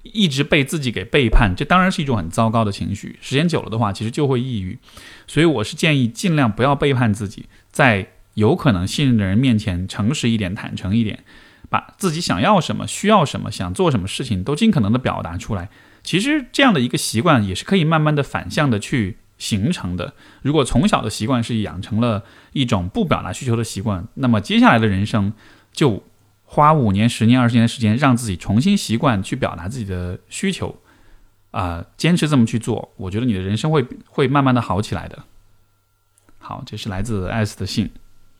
一直被自己给背叛，这当然是一种很糟糕的情绪，时间久了的话其实就会抑郁。所以我是建议尽量不要背叛自己，在有可能信任的人面前诚实一点，坦诚一点，把自己想要什么、需要什么、想做什么事情都尽可能的表达出来。其实这样的一个习惯也是可以慢慢的反向的去形成的。如果从小的习惯是养成了一种不表达需求的习惯，那么接下来的人生就花5年、10年、20年的时间，让自己重新习惯去表达自己的需求，坚持这么去做，我觉得你的人生会慢慢的好起来的。好，这是来自 S 的信。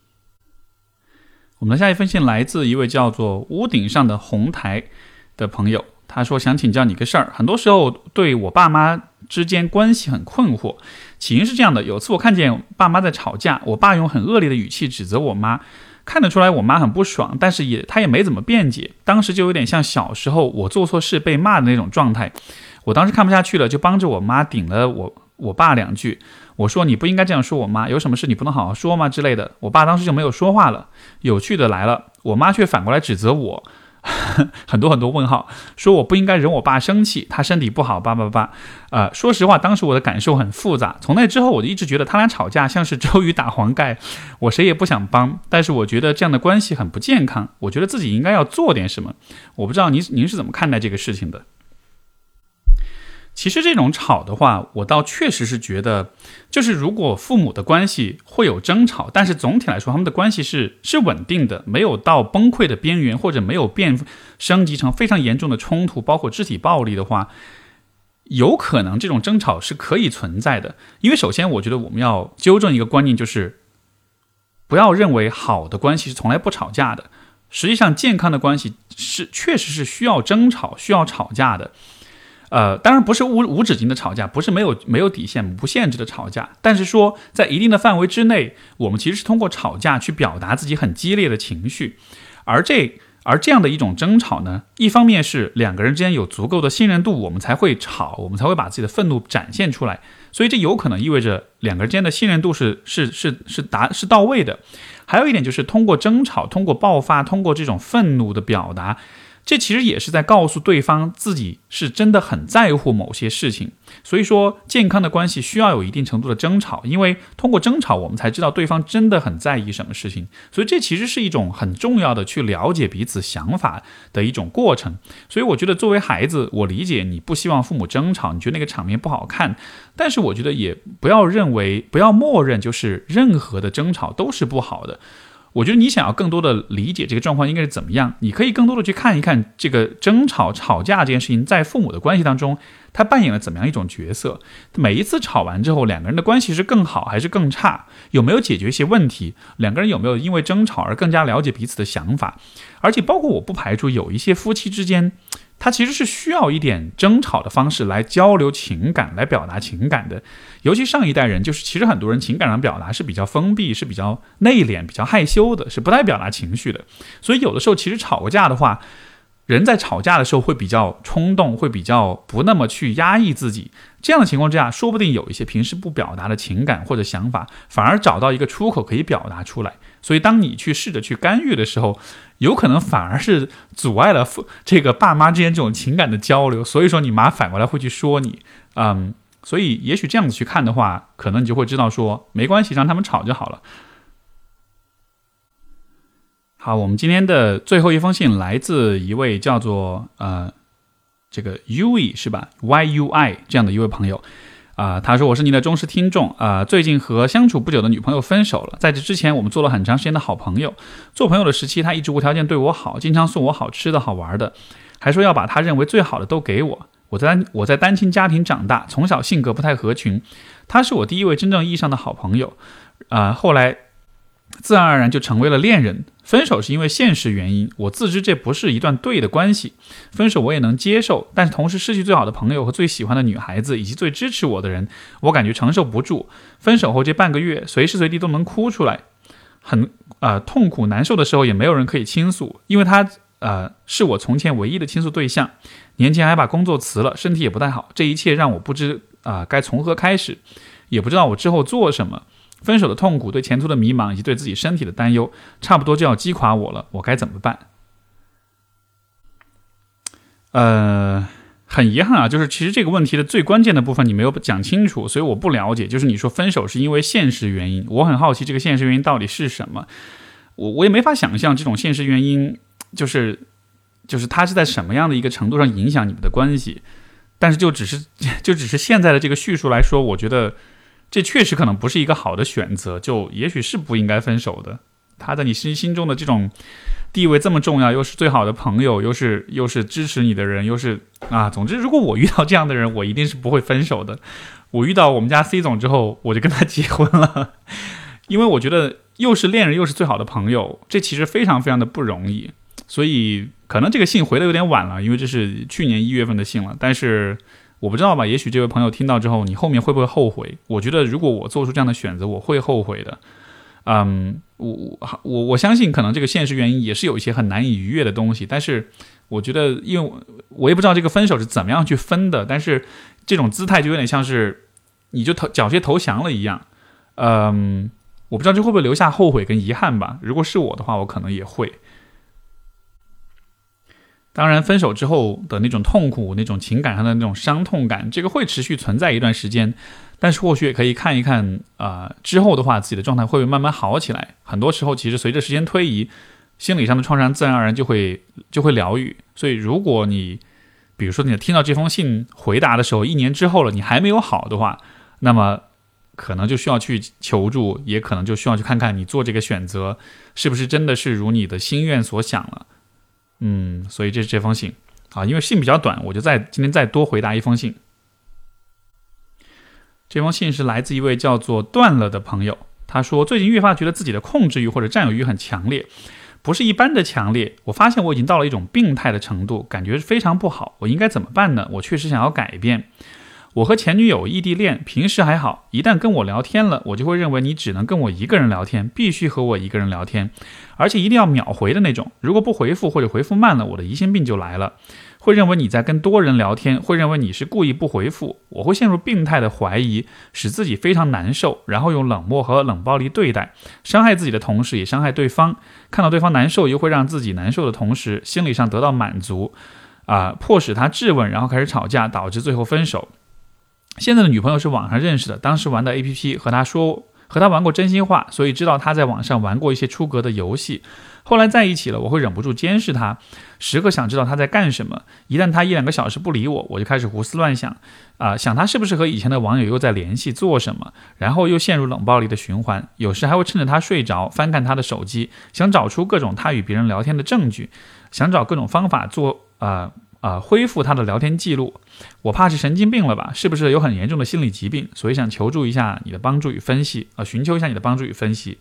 我们的下一封信来自一位叫做屋顶上的红台的朋友，他说想请教你个事儿，很多时候对我爸妈之间关系很困惑。起因是这样的，有次我看见爸妈在吵架，我爸用很恶劣的语气指责我妈，看得出来我妈很不爽，但是她也没怎么辩解。当时就有点像小时候我做错事被骂的那种状态。我当时看不下去了，就帮着我妈顶了我爸2句。我说你不应该这样说我妈，有什么事你不能好好说吗之类的。我爸当时就没有说话了。有趣的来了，我妈却反过来指责我很多问号，说我不应该忍我爸生气，他身体不好说实话当时我的感受很复杂。从那之后我就一直觉得他俩吵架像是周瑜打黄盖，我谁也不想帮，但是我觉得这样的关系很不健康，我觉得自己应该要做点什么。我不知道您是怎么看待这个事情的。其实这种吵的话，我倒确实是觉得，就是如果父母的关系会有争吵，但是总体来说他们的关系是稳定的，没有到崩溃的边缘，或者没有升级成非常严重的冲突，包括肢体暴力的话，有可能这种争吵是可以存在的。因为首先我觉得我们要纠正一个观念，就是不要认为好的关系是从来不吵架的。实际上健康的关系确实是需要争吵、需要吵架的。当然不是无止境的吵架，不是没有底线、不限制的吵架，但是说在一定的范围之内，我们其实是通过吵架去表达自己很激烈的情绪，而这样的一种争吵呢，一方面是两个人之间有足够的信任度，我们才会吵，我们才会把自己的愤怒展现出来，所以这有可能意味着两个人之间的信任度是到位的。还有一点就是通过争吵、通过爆发、通过这种愤怒的表达，这其实也是在告诉对方自己是真的很在乎某些事情。所以说健康的关系需要有一定程度的争吵，因为通过争吵我们才知道对方真的很在意什么事情，所以这其实是一种很重要的去了解彼此想法的一种过程。所以我觉得作为孩子，我理解你不希望父母争吵，你觉得那个场面不好看，但是我觉得也不要默认就是任何的争吵都是不好的。我觉得你想要更多的理解这个状况应该是怎么样，你可以更多的去看一看这个吵架这件事情在父母的关系当中他扮演了怎么样一种角色。每一次吵完之后，两个人的关系是更好还是更差，有没有解决一些问题，两个人有没有因为争吵而更加了解彼此的想法。而且包括我不排除有一些夫妻之间他其实是需要一点争吵的方式来交流情感，来表达情感的。尤其上一代人，就是其实很多人情感上表达是比较封闭，是比较内敛、比较害羞的，是不太表达情绪的。所以有的时候其实吵个架的话，人在吵架的时候会比较冲动，会比较不那么去压抑自己。这样的情况之下，说不定有一些平时不表达的情感或者想法，反而找到一个出口可以表达出来。所以当你去试着去干预的时候，有可能反而是阻碍了这个爸妈之间这种情感的交流，所以说你妈反过来会去说你。所以也许这样子去看的话，可能你就会知道说没关系，让他们吵就好了。好，我们今天的最后一封信来自一位叫做这个 Yui 是吧 YUI 这样的一位朋友。他说我是你的忠实听众，最近和相处不久的女朋友分手了，在这之前我们做了很长时间的好朋友，做朋友的时期她一直无条件对我好，经常送我好吃的好玩的，还说要把她认为最好的都给我。我在单亲家庭长大，从小性格不太合群，她是我第一位真正意义上的好朋友，后来自然而然就成为了恋人。分手是因为现实原因，我自知这不是一段对的关系，分手我也能接受，但是同时失去最好的朋友和最喜欢的女孩子以及最支持我的人，我感觉承受不住。分手后这半个月随时随地都能哭出来，很痛苦难受的时候也没有人可以倾诉，因为他是我从前唯一的倾诉对象，年前还把工作辞了，身体也不太好，这一切让我不知该从何开始，也不知道我之后做什么。分手的痛苦，对前途的迷茫，以及对自己身体的担忧，差不多就要击垮我了，我该怎么办？ 很遗憾啊，就是其实这个问题的最关键的部分你没有讲清楚，所以我不了解。就是你说分手是因为现实原因，我很好奇这个现实原因到底是什么。我也没法想象这种现实原因，就是它是在什么样的一个程度上影响你们的关系。但是就只是现在的这个叙述来说，我觉得这确实可能不是一个好的选择，就也许是不应该分手的。他在你心中的这种地位这么重要，又是最好的朋友，又是支持你的人，又是总之如果我遇到这样的人，我一定是不会分手的。我遇到我们家 C 总之后，我就跟他结婚了，因为我觉得又是恋人又是最好的朋友，这其实非常非常的不容易。所以可能这个信回的有点晚了，因为这是去年1月份的信了，但是我不知道吧，也许这位朋友听到之后，你后面会不会后悔？我觉得如果我做出这样的选择，我会后悔的。我相信可能这个现实原因也是有一些很难以逾越的东西，但是我觉得，因为我也不知道这个分手是怎么样去分的，但是这种姿态就有点像是你就缴械投降了一样。我不知道这会不会留下后悔跟遗憾吧？如果是我的话，我可能也会。当然分手之后的那种痛苦，那种情感上的那种伤痛感，这个会持续存在一段时间，但是或许也可以看一看之后的话自己的状态会不会慢慢好起来。很多时候其实随着时间推移，心理上的创伤自然而然就会疗愈。所以如果你比如说你听到这封信回答的时候1年之后了，你还没有好的话，那么可能就需要去求助，也可能就需要去看看你做这个选择是不是真的是如你的心愿所想了。所以这是这封信因为信比较短，我就今天再多回答一封信。这封信是来自一位叫做断了的朋友，他说最近越发觉得自己的控制欲或者占有欲很强烈，不是一般的强烈，我发现我已经到了一种病态的程度，感觉非常不好，我应该怎么办呢？我确实想要改变。我和前女友异地恋，平时还好，一旦跟我聊天了，我就会认为你只能跟我一个人聊天，必须和我一个人聊天，而且一定要秒回的那种，如果不回复或者回复慢了，我的疑心病就来了，会认为你在跟多人聊天，会认为你是故意不回复，我会陷入病态的怀疑，使自己非常难受，然后用冷漠和冷暴力对待，伤害自己的同时也伤害对方，看到对方难受又会让自己难受的同时心理上得到满足迫使他质问，然后开始吵架，导致最后分手。现在的女朋友是网上认识的，当时玩的 APP 和他玩过真心话，所以知道他在网上玩过一些出格的游戏。后来在一起了，我会忍不住监视他，时刻想知道他在干什么。一旦他1-2个小时不理我，我就开始胡思乱想想他是不是和以前的网友又在联系做什么，然后又陷入冷暴力的循环。有时还会趁着他睡着翻看他的手机，想找出各种他与别人聊天的证据，想找各种方法做恢复他的聊天记录。我怕是神经病了吧，是不是有很严重的心理疾病，所以想求助一下你的帮助与分析寻求一下你的帮助与分析。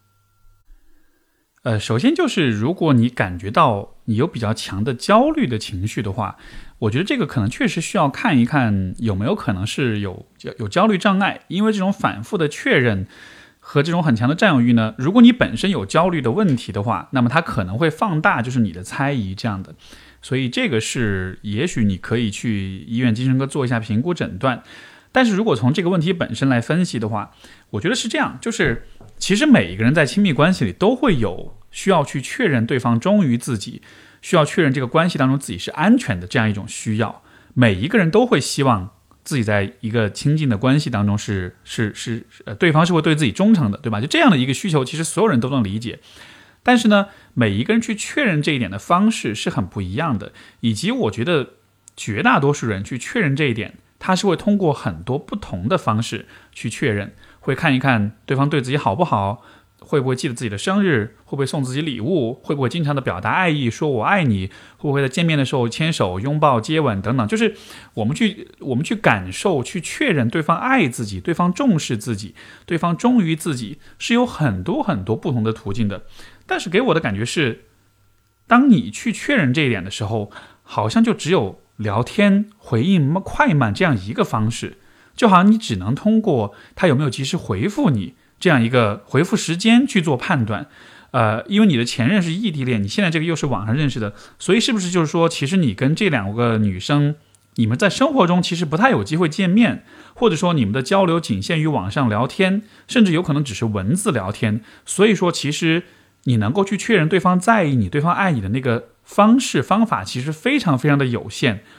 首先就是如果你感觉到你有比较强的焦虑的情绪的话，我觉得这个可能确实需要看一看有没有可能是有焦虑障碍。因为这种反复的确认和这种很强的占有欲呢，如果你本身有焦虑的问题的话，那么它可能会放大就是你的猜疑这样的。所以这个是也许你可以去医院精神科做一下评估诊断。但是如果从这个问题本身来分析的话，我觉得是这样，就是其实每一个人在亲密关系里都会有需要去确认对方忠于自己，需要确认这个关系当中自己是安全的这样一种需要。每一个人都会希望自己在一个亲近的关系当中是对方是会对自己忠诚的，对吧？就这样的一个需求其实所有人都能理解。但是呢，每一个人去确认这一点的方式是很不一样的，以及我觉得绝大多数人去确认这一点，他是会通过很多不同的方式去确认，会看一看对方对自己好不好，会不会记得自己的生日，会不会送自己礼物，会不会经常的表达爱意，说我爱你，会不会在见面的时候牵手拥抱接吻等等。就是我们去感受，去确认对方爱自己，对方重视自己，对方忠于自己，是有很多很多不同的途径的。但是给我的感觉是，当你去确认这一点的时候，好像就只有聊天回应快慢这样一个方式，就好像你只能通过他有没有及时回复你这样一个回复时间去做判断。因为你的前任是异地恋，你现在这个又是网上认识的，所以是不是就是说其实你跟这2个女生，你们在生活中其实不太有机会见面，或者说你们的交流仅限于网上聊天，甚至有可能只是文字聊天。所以说其实你能够去确认对方在意你，对方爱你的那个方法其实非常非常的有限。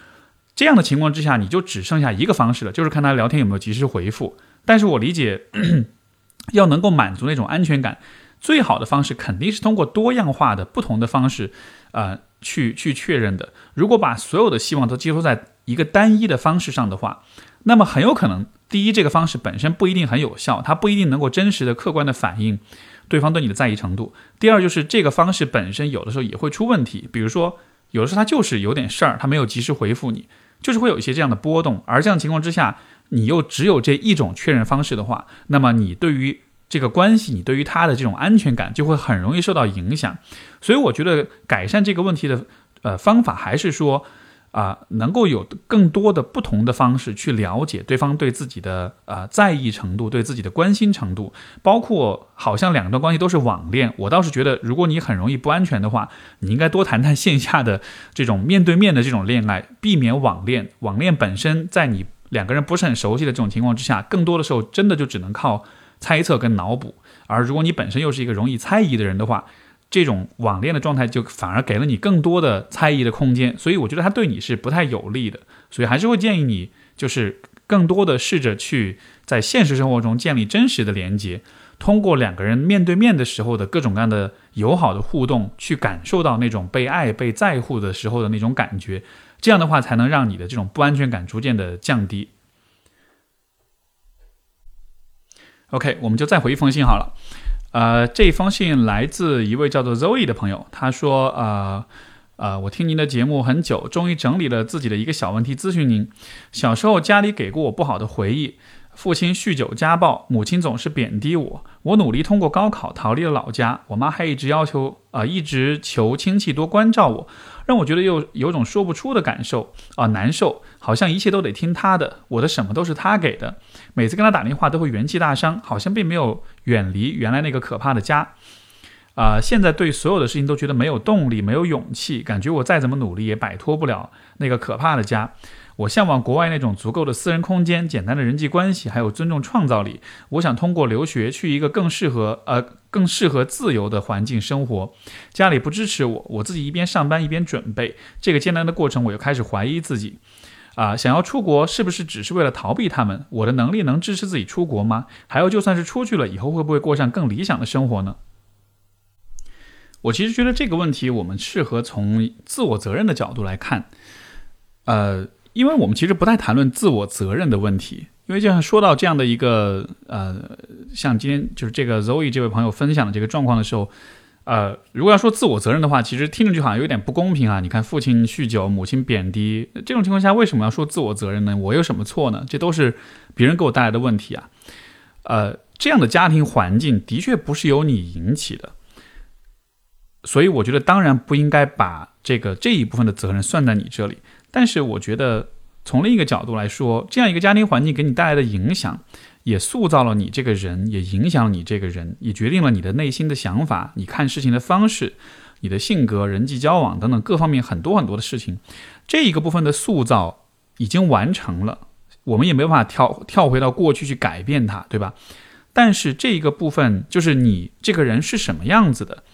这样的情况之下，你就只剩下一个方式了，就是看他聊天有没有及时回复。但是我理解要能够满足那种安全感，最好的方式肯定是通过多样化的不同的方式去确认的。如果把所有的希望都寄托在一个单一的方式上的话，那么很有可能，第一，这个方式本身不一定很有效，它不一定能够真实的客观的反映对方对你的在意程度。第二，就是这个方式本身有的时候也会出问题，比如说有的时候他就是有点事儿，他没有及时回复你，就是会有一些这样的波动。而这样的情况之下，你又只有这一种确认方式的话，那么你对于这个关系，你对于他的这种安全感就会很容易受到影响。所以我觉得改善这个问题的方法还是说能够有更多的不同的方式去了解对方对自己的在意程度，对自己的关心程度。包括好像两段关系都是网恋，我倒是觉得如果你很容易不安全的话，你应该多谈谈线下的这种面对面的这种恋爱，避免网恋。网恋本身在你两个人不是很熟悉的这种情况之下，更多的时候真的就只能靠猜测跟脑补。而如果你本身又是一个容易猜疑的人的话，这种网恋的状态就反而给了你更多的猜疑的空间，所以我觉得它对你是不太有利的。所以还是会建议你就是更多的试着去在现实生活中建立真实的连接，通过两个人面对面的时候的各种各样的友好的互动，去感受到那种被爱被在乎的时候的那种感觉，这样的话才能让你的这种不安全感逐渐的降低。OK， 我们就再回一封信好了。这封信来自一位叫做 Zoe 的朋友，他说我听您的节目很久，终于整理了自己的一个小问题咨询您。小时候家里给过我不好的回忆，父亲酗酒家暴，母亲总是贬低我。我努力通过高考逃离了老家，我妈还一直求亲戚多关照我，让我觉得有种说不出的感受难受，好像一切都得听她的，我的什么都是她给的。每次跟她打电话都会元气大伤，好像并没有远离原来那个可怕的家。现在对所有的事情都觉得没有动力，没有勇气，感觉我再怎么努力也摆脱不了那个可怕的家。我向往国外那种足够的私人空间，简单的人际关系，还有尊重创造力。我想通过留学去一个更适合自由的环境生活。家里不支持我，我自己一边上班一边准备。这个艰难的过程，我又开始怀疑自己。想要出国是不是只是为了逃避他们？我的能力能支持自己出国吗？还有，就算是出去了，以后会不会过上更理想的生活呢？我其实觉得这个问题我们适合从自我责任的角度来看。因为我们其实不太谈论自我责任的问题，因为就像说到这样的一个像今天就是这个 Zoe 这位朋友分享的这个状况的时候，如果要说自我责任的话，其实听上去好像有点不公平啊。你看父亲酗酒，母亲贬低，这种情况下为什么要说自我责任呢？我有什么错呢？这都是别人给我带来的问题啊。这样的家庭环境的确不是由你引起的，所以我觉得当然不应该把这一部分的责任算在你这里。但是我觉得从另一个角度来说，这样一个家庭环境给你带来的影响，也塑造了你这个人，也影响了你这个人，也决定了你的内心的想法，你看事情的方式，你的性格、人际交往等等各方面很多很多的事情。这一个部分的塑造已经完成了，我们也没办法跳回到过去去改变它，对吧？但是这一个部分就是你这个人是什么样子的，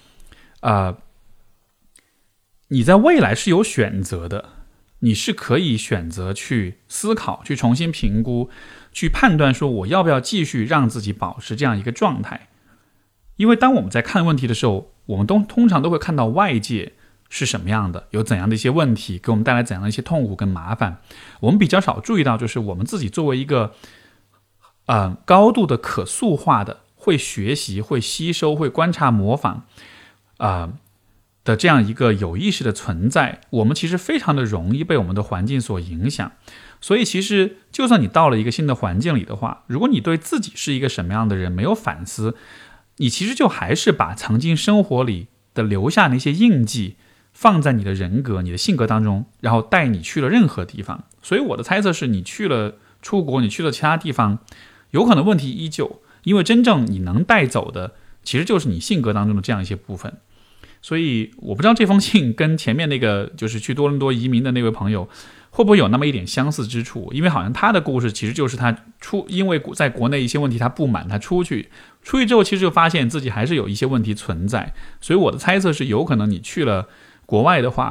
你在未来是有选择的。你是可以选择去思考，去重新评估，去判断说我要不要继续让自己保持这样一个状态。因为当我们在看问题的时候，我们通常都会看到外界是什么样的，有怎样的一些问题，给我们带来怎样的一些痛苦跟麻烦。我们比较少注意到，就是我们自己作为一个高度的可塑化的，会学习、会吸收、会观察、模仿的这样一个有意识的存在，我们其实非常的容易被我们的环境所影响。所以其实就算你到了一个新的环境里的话，如果你对自己是一个什么样的人没有反思，你其实就还是把曾经生活里的留下那些印记放在你的人格、你的性格当中，然后带你去了任何地方。所以我的猜测是，你去了出国，你去了其他地方，有可能问题依旧，因为真正你能带走的其实就是你性格当中的这样一些部分。所以我不知道这封信跟前面那个就是去多伦多移民的那位朋友会不会有那么一点相似之处，因为好像他的故事其实就是他因为在国内一些问题他不满，他出去之后其实就发现自己还是有一些问题存在。所以我的猜测是，有可能你去了国外的话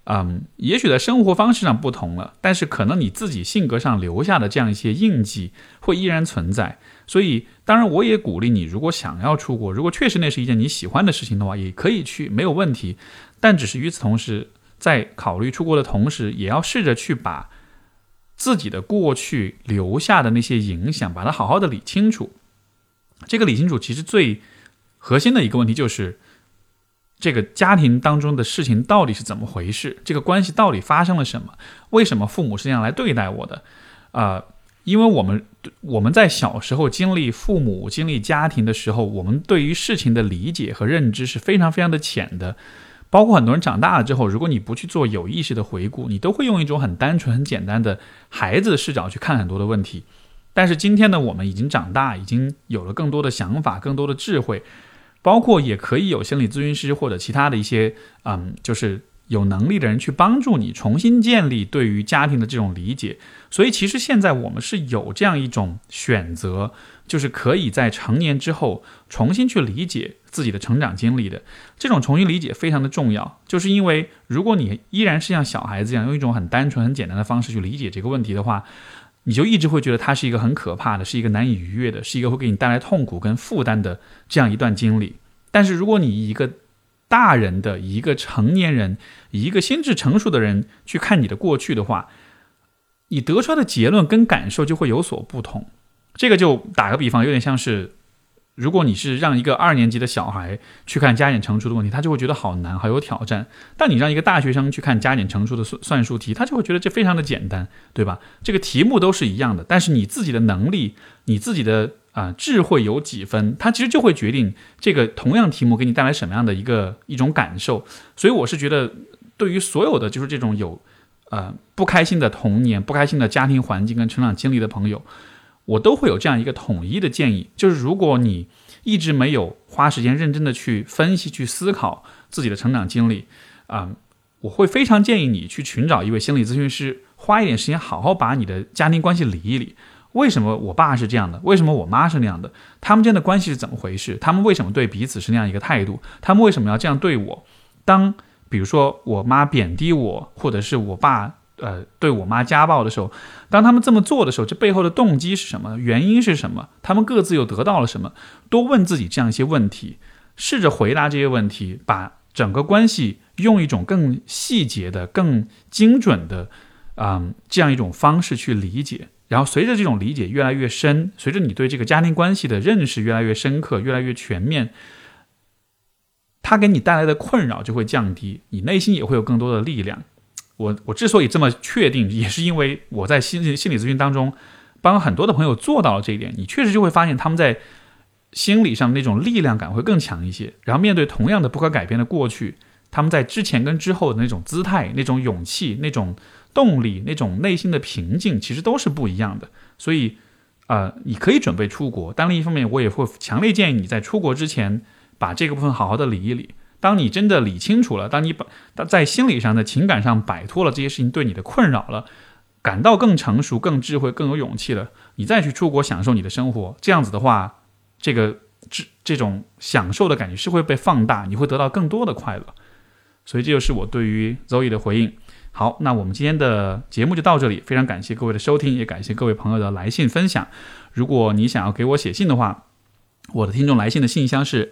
也许在生活方式上不同了，但是可能你自己性格上留下的这样一些印记会依然存在。所以当然我也鼓励你，如果想要出国，如果确实那是一件你喜欢的事情的话，也可以去，没有问题。但只是与此同时，在考虑出国的同时，也要试着去把自己的过去留下的那些影响把它好好的理清楚。这个理清楚其实最核心的一个问题就是这个家庭当中的事情到底是怎么回事，这个关系到底发生了什么，为什么父母是这样来对待我的因为我们在小时候经历父母经历家庭的时候，我们对于事情的理解和认知是非常非常的浅的，包括很多人长大了之后，如果你不去做有意识的回顾，你都会用一种很单纯很简单的孩子的视角去看很多的问题。但是今天呢，我们已经长大，已经有了更多的想法，更多的智慧，包括也可以有心理咨询师或者其他的一些就是有能力的人去帮助你重新建立对于家庭的这种理解。所以其实现在我们是有这样一种选择，就是可以在成年之后重新去理解自己的成长经历的。这种重新理解非常的重要，就是因为如果你依然是像小孩子一样用一种很单纯很简单的方式去理解这个问题的话，你就一直会觉得它是一个很可怕的，是一个难以逾越的，是一个会给你带来痛苦跟负担的这样一段经历。但是如果你以一个大人的，以一个成年人，以一个心智成熟的人去看你的过去的话，你得出来的结论跟感受就会有所不同。这个就打个比方，有点像是如果你是让一个2年级的小孩去看加减乘除的问题，他就会觉得好难，好有挑战。但你让一个大学生去看加减乘除的算术题，他就会觉得这非常的简单，对吧？这个题目都是一样的，但是你自己的能力，你自己的智慧有几分，它其实就会决定这个同样题目给你带来什么样的一种感受。所以我是觉得，对于所有的就是这种有不开心的童年、不开心的家庭环境跟成长经历的朋友，我都会有这样一个统一的建议，就是如果你一直没有花时间认真的去分析、去思考自己的成长经历我会非常建议你去寻找一位心理咨询师，花一点时间好好把你的家庭关系理一理。为什么我爸是这样的？为什么我妈是那样的？他们之间的关系是怎么回事？他们为什么对彼此是那样一个态度？他们为什么要这样对我？当比如说我妈贬低我，或者是我爸对我妈家暴的时候，当他们这么做的时候，这背后的动机是什么？原因是什么？他们各自又得到了什么？多问自己这样一些问题，试着回答这些问题，把整个关系用一种更细节的、更精准的这样一种方式去理解。然后随着这种理解越来越深，随着你对这个家庭关系的认识越来越深刻、越来越全面，它给你带来的困扰就会降低，你内心也会有更多的力量。我之所以这么确定，也是因为我在心理咨询当中帮很多的朋友做到了这一点。你确实就会发现他们在心理上那种力量感会更强一些，然后面对同样的不可改变的过去，他们在之前跟之后的那种姿态、那种勇气、那种动力、那种内心的平静其实都是不一样的。所以你可以准备出国，但另一方面我也会强烈建议你在出国之前把这个部分好好的理一理。当你真的理清楚了，当你在心理上的情感上摆脱了这些事情对你的困扰了，感到更成熟、更智慧、更有勇气了，你再去出国享受你的生活，这样子的话，这种享受的感觉是会被放大，你会得到更多的快乐。所以这就是我对于 Zoe 的回应。好，那我们今天的节目就到这里，非常感谢各位的收听，也感谢各位朋友的来信分享。如果你想要给我写信的话，我的听众来信的信箱是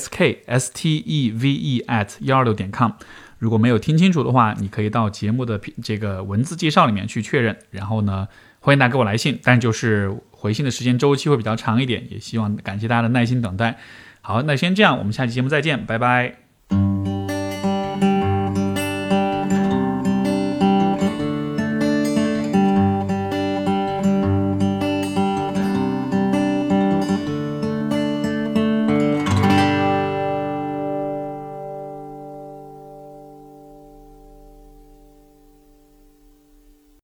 asksteve@126.com。如果没有听清楚的话，你可以到节目的这个文字介绍里面去确认。然后呢，欢迎大家给我来信，但就是回信的时间周期会比较长一点，也希望感谢大家的耐心等待。好，那先这样，我们下期节目再见，拜拜。